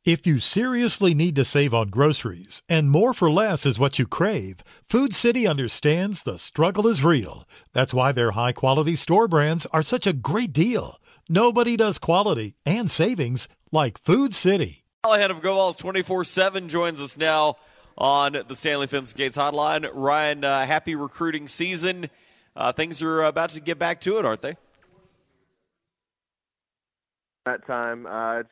If you seriously need to save on groceries and more for less is what you crave, Food City understands the struggle is real. That's why their high-quality store brands are such a great deal. Nobody does quality and savings like Food City. Ahead of Go Vols 24/7 joins us now on the Stanley Fence Gates Hotline. Ryan, happy recruiting season. Things are about to get back to it, aren't they? That time,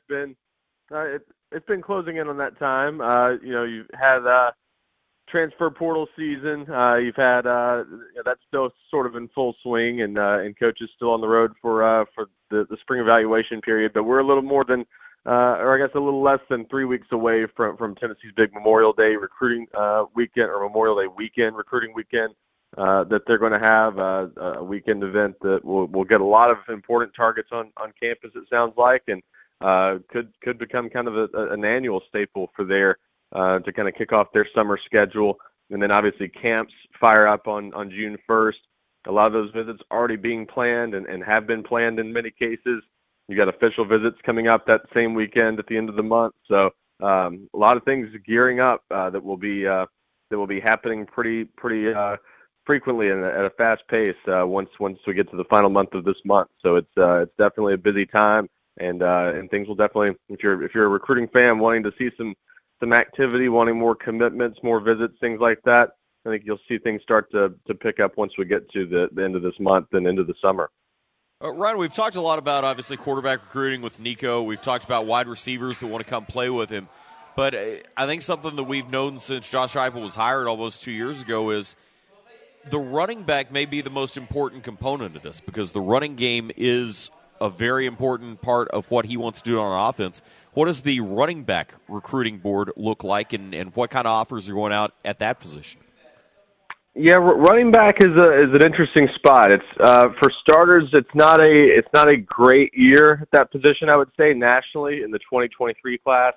it's been closing in on that time. You've had transfer portal season. You've had that's still sort of in full swing, and coaches still on the road for the spring evaluation period. But we're a little more than, or I guess a little less than 3 weeks away from Tennessee's big Memorial Day recruiting weekend, or Memorial Day weekend recruiting weekend that they're going to have a weekend event that will get a lot of important targets on campus. It sounds like, and could become kind of an annual staple for to kind of kick off their summer schedule. And then obviously camps fire up on June 1st. A lot of those visits already being planned and have been planned in many cases. You got official visits coming up that same weekend at the end of the month. So a lot of things gearing up that will be happening pretty frequently and at a fast pace once we get to the final month of this month. So it's definitely a busy time. And things will definitely, if you're a recruiting fan wanting to see some activity, wanting more commitments, more visits, things like that, I think you'll see things start to pick up once we get to the end of this month and into the summer. Ryan, we've talked a lot about, obviously, quarterback recruiting with Nico. We've talked about wide receivers that want to come play with him. But I think something that we've known since Josh Heupel was hired almost 2 years ago is the running back may be the most important component of this, because the running game is a very important part of what he wants to do on offense. What does the running back recruiting board look like, and what kind of offers are going out at that position? Yeah, running back is an interesting spot. It's for starters, it's not a great year at that position, I would say, nationally in the 2023 class,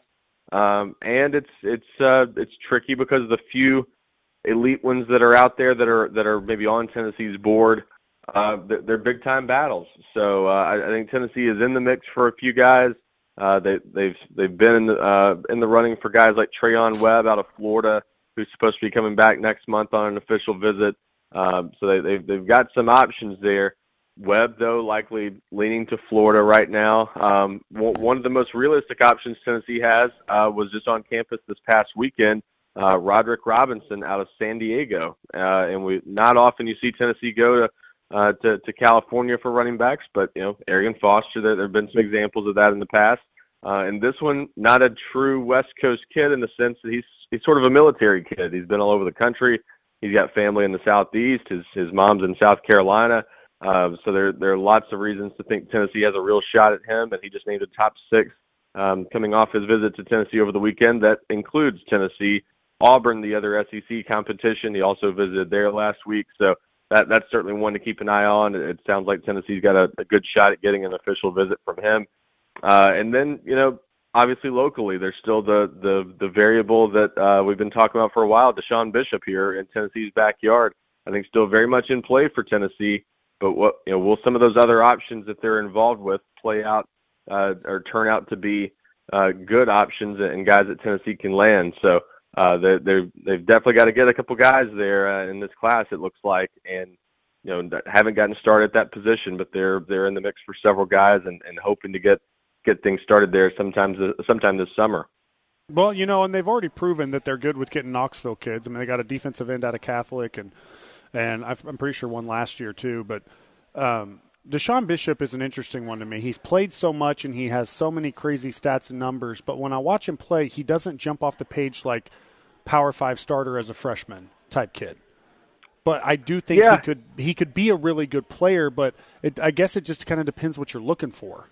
and it's tricky because of the few elite ones that are out there that are maybe on Tennessee's board. They're big time battles. So I think Tennessee is in the mix for a few guys. They've been in the running for guys like Trayon Webb out of Florida, who's supposed to be coming back next month on an official visit. So they've got some options there. Webb, though, likely leaning to Florida right now. One of the most realistic options Tennessee has was just on campus this past weekend. Roderick Robinson out of San Diego, and not often you see Tennessee go to California for running backs, but Arian Foster, there have been some examples of that in the past. And this one, not a true West Coast kid in the sense that he's sort of a military kid. He's been all over the country. He's got family in the Southeast. His mom's in South Carolina. So there are lots of reasons to think Tennessee has a real shot at him, and he just named a top 6 coming off his visit to Tennessee over the weekend. That includes Tennessee, Auburn, the other SEC competition. He also visited there last week. So that's certainly one to keep an eye on. It sounds like Tennessee's got a good shot at getting an official visit from him. And then, obviously locally, there's still the variable that we've been talking about for a while, Deshaun Bishop here in Tennessee's backyard. I think still very much in play for Tennessee. But will some of those other options that they're involved with play out or turn out to be good options and guys that Tennessee can land? So they've definitely got to get a couple guys there in this class, it looks like, and haven't gotten started at that position, but they're in the mix for several guys and hoping to get things started there sometime this summer. Well, and they've already proven that they're good with getting Knoxville kids. I mean, they got a defensive end out of Catholic, and I'm pretty sure one last year too. But Deshaun Bishop is an interesting one to me. He's played so much, and he has so many crazy stats and numbers. But when I watch him play, he doesn't jump off the page like Power 5 starter as a freshman type kid. But I do think he could be a really good player. But I guess it just kind of depends what you're looking for.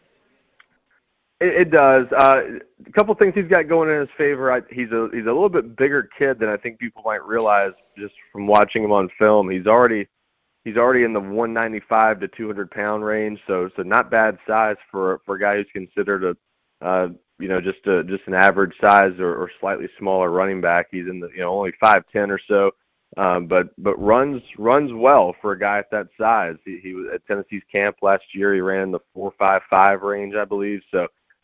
It does. A couple things he's got going in his favor. He's a little bit bigger kid than I think people might realize just from watching him on film. He's already in the 195 to 200 pound range, so not bad size for a guy who's considered just an average size or slightly smaller running back. He's in the only 5'10" or so, but runs well for a guy at that size. He was at Tennessee's camp last year. He ran in the 4.55 range, I believe. So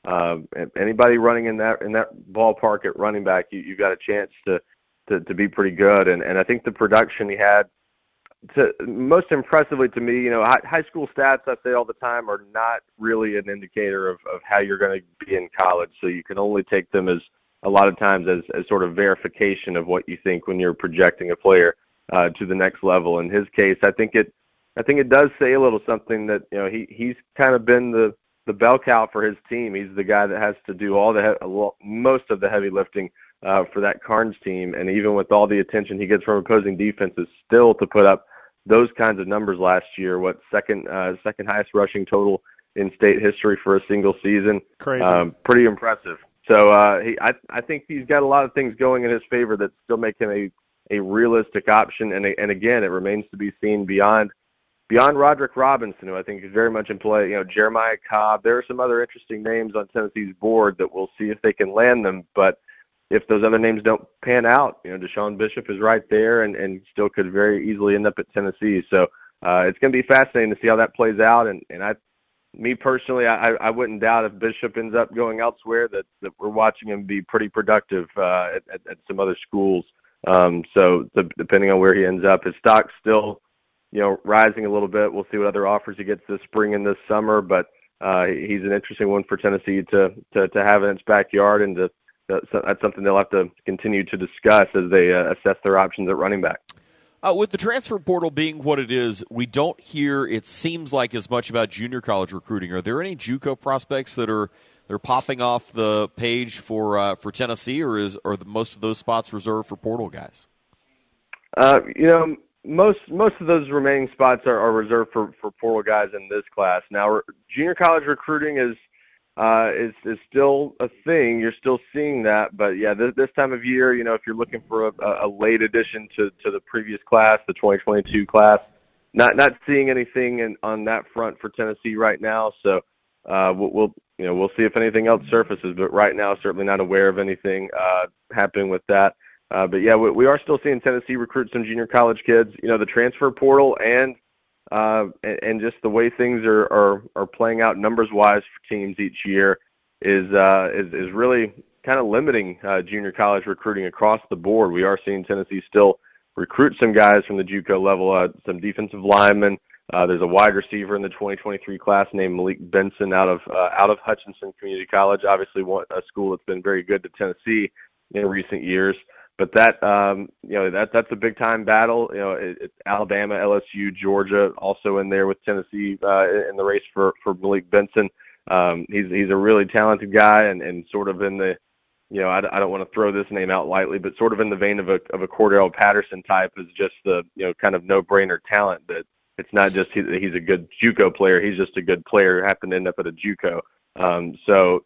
Anybody running in that ballpark at running back, you've got a chance to be pretty good. And I think the production he had, most impressively to me, high school stats, I say all the time, are not really an indicator of how you're going to be in college. So you can only take them as a lot of times as sort of verification of what you think when you're projecting a player to the next level. In his case, I think it does say a little something that he's kind of been the bell cow for his team. He's the guy that has to do most of the heavy lifting for that Carnes team, and even with all the attention he gets from opposing defenses, still to put up those kinds of numbers last year. Second highest rushing total in state history for a single season. Crazy, pretty impressive. So I think he's got a lot of things going in his favor that still make him a realistic option. And again, it remains to be seen beyond Roderick Robinson, who I think is very much in play. Jeremiah Cobb. There are some other interesting names on Tennessee's board that we'll see if they can land them. But if those other names don't pan out, Deshaun Bishop is right there and still could very easily end up at Tennessee. So it's going to be fascinating to see how that plays out. And me personally, I wouldn't doubt if Bishop ends up going elsewhere that we're watching him be pretty productive at some other schools. So depending on where he ends up, his stock's still rising a little bit. We'll see what other offers he gets this spring and this summer. But he's an interesting one for Tennessee to have in its backyard, and that's something they'll have to continue to discuss as they assess their options at running back. With the transfer portal being what it is, we don't hear, it seems like, as much about junior college recruiting. Are there any JUCO prospects they're popping off the page for Tennessee, or are most of those spots reserved for portal guys? Most of those remaining spots are reserved for portal guys in this class. Now, junior college recruiting is still a thing. You're still seeing that, but yeah, this time of year, if you're looking for a late addition to the previous class, the 2022 class, not seeing anything on that front for Tennessee right now. So we'll see if anything else surfaces, but right now certainly not aware of anything happening with that. But yeah, we are still seeing Tennessee recruit some junior college kids. The transfer portal and just the way things are playing out numbers-wise for teams each year is really kind of limiting junior college recruiting across the board. We are seeing Tennessee still recruit some guys from the JUCO level, some defensive linemen. There's a wide receiver in the 2023 class named Malik Benson out of Hutchinson Community College, obviously a school that's been very good to Tennessee in recent years. But that's a big time battle. It's Alabama, LSU, Georgia also in there with Tennessee in the race for Malik Benson. He's a really talented guy and sort of in the, I don't want to throw this name out lightly, but sort of in the vein of a Cordell Patterson type, is just the kind of no brainer talent that it's not just he's a good JUCO player. He's just a good player who happened to end up at a JUCO. So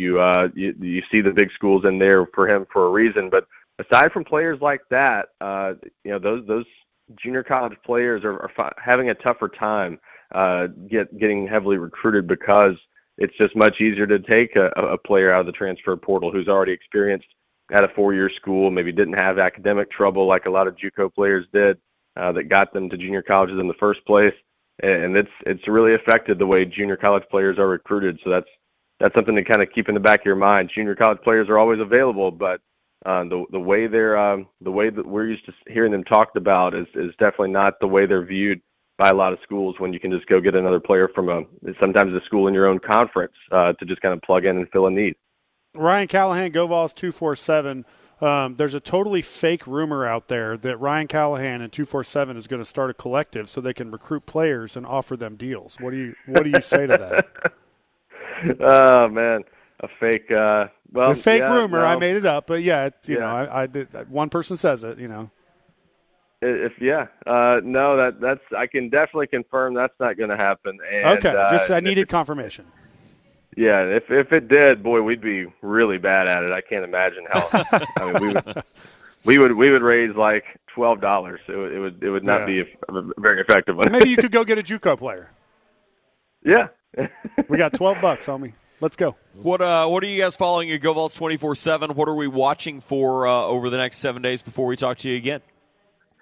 you see the big schools in there for him for a reason, but aside from players like that, those junior college players are having a tougher time getting heavily recruited, because it's just much easier to take a player out of the transfer portal who's already experienced at a 4-year school, maybe didn't have academic trouble like a lot of JUCO players did that got them to junior colleges in the first place. And it's really affected the way junior college players are recruited. So that's something to kind of keep in the back of your mind. Junior college players are always available, but the way that we're used to hearing them talked about is definitely not the way they're viewed by a lot of schools, when you can just go get another player from sometimes a school in your own conference to just kind of plug in and fill a need. Ryan Callahan, GoVols 247. There's a totally fake rumor out there that Ryan Callahan and 247 is going to start a collective so they can recruit players and offer them deals. What do you say to that? Oh man, a fake. The fake rumor. No. I made it up, but yeah, it's, I did. One person says it. No, that's I can definitely confirm that's not going to happen. And, okay, I needed confirmation. Yeah, if it did, boy, we'd be really bad at it. I can't imagine how. I mean, we would raise like $12. It would not be a very effective one. Maybe you could go get a JUCO player. Yeah, we got $12, homie. Let's go. What are you guys following at GoVols 24/7? What are we watching for over the next 7 days before we talk to you again?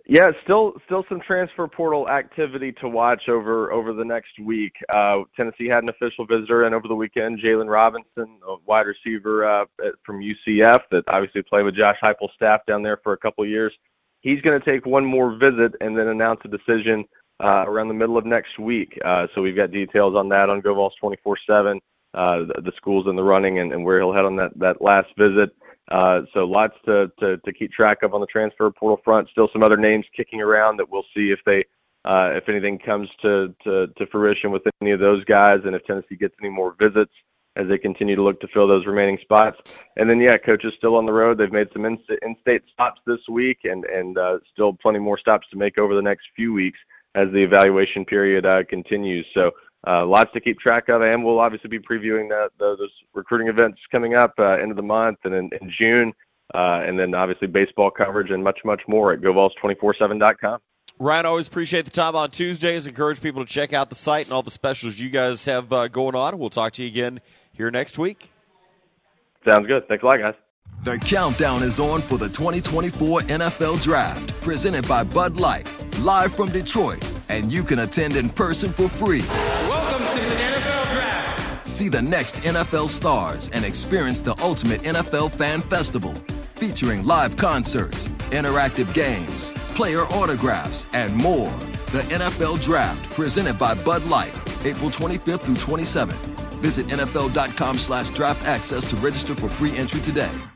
Yeah, still some transfer portal activity to watch over the next week. Tennessee had an official visitor in over the weekend, Jalen Robinson, a wide receiver from UCF that obviously played with Josh Heupel's staff down there for a couple of years. He's going to take one more visit and then announce a decision around the middle of next week. So we've got details on that on GoVols 24/7, the schools in the running and where he'll head on that last visit. So lots to keep track of on the transfer portal front. Still some other names kicking around that we'll see if anything comes to fruition with any of those guys, and if Tennessee gets any more visits as they continue to look to fill those remaining spots. And then, coaches still on the road. They've made some in-state stops this week and still plenty more stops to make over the next few weeks as the evaluation period continues. So lots to keep track of, and we'll obviously be previewing those recruiting events coming up end of the month and in June, and then obviously baseball coverage and much, much more at GoVols247.com. Ryan, always appreciate the time on Tuesdays. Encourage people to check out the site and all the specials you guys have going on. We'll talk to you again here next week. Sounds good. Thanks a lot, guys. The countdown is on for the 2024 NFL Draft, presented by Bud Light, live from Detroit, and you can attend in person for free. Welcome to the NFL Draft. See the next NFL stars and experience the ultimate NFL Fan Festival, featuring live concerts, interactive games, player autographs, and more. The NFL Draft, presented by Bud Light, April 25th through 27th. Visit NFL.com/draft access to register for free entry today.